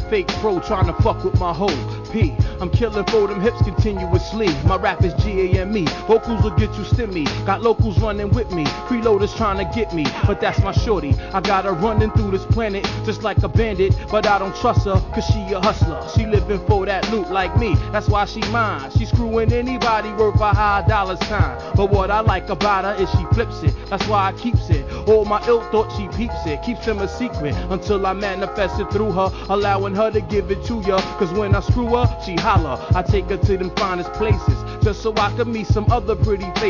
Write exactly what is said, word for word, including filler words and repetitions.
fake pro trying to fuck with my whole P. I'm killing for them hips continuously. My rap is G A M E. Vocals will get you stimmy. Got locals running with me. Freeloaders trying to get me. But that's my shorty. I got her running through this planet just like a bandit. But I don't trust her cause she a hustler. She living for that loot like me. That's why she mine. She screwing anybody worth a high dollar sign. But what I like about her is she flips it. That's why I keeps it. All my ill thought she peeps it. Keeps them a secret until I manifest it through her. Allowing her to give it to ya. Cause when I screw her, she holler. I take her to them finest places just so I can meet some other pretty faces.